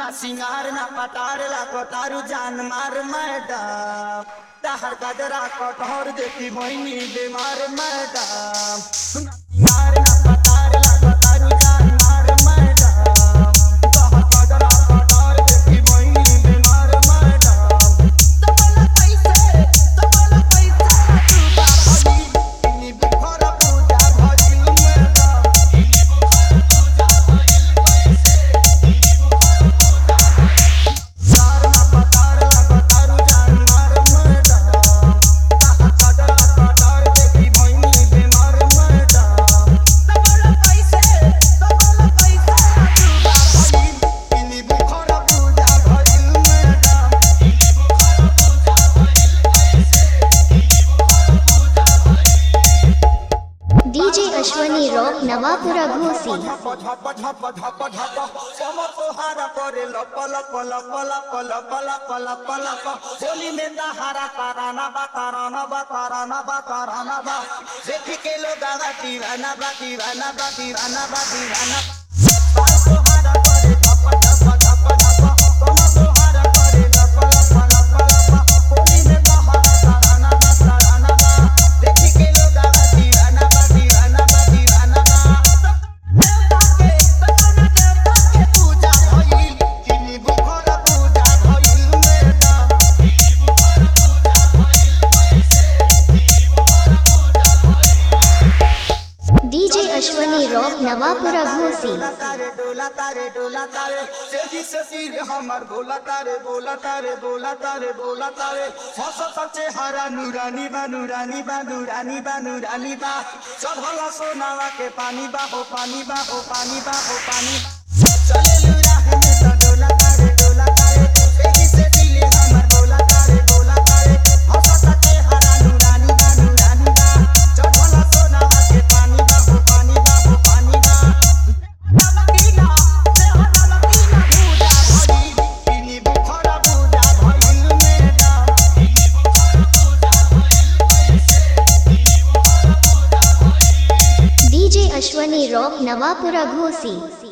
ना सिंगार ना पटार ला कटारू जान मार मैडम तहर गजरा कटहर देखी मोहिनी बीमार मैडम सिंगार ना पटार ला कटारू जान मार मैडम तहर गजरा कटहर देखी मोहिनी बीमार मैडम तबला पैसे तू बाबी इनी बिखर पूजा भजिल मैडम इनी बिखर पूजा भजिल पैसे डीजे अश्वनी रॉक नवापुरा घोसी होली में दहारा कराना बा देखी के लोग दीवाना बा डीजे अश्वनी रॉक नवापुरा घोसी डोला तारे सेजी से सिर हमर बोला तारे सचे हरा नूरानी बा चढ़ला सोनावा के पानी बा चले लुरा में तो डोला तारे सेजी से दिल हमर बोला तारे सचे हरा नूरानी बा चढ़ला सोनावा के पानी बा डीजे अश्वनी रॉक नवापुरा घोसी।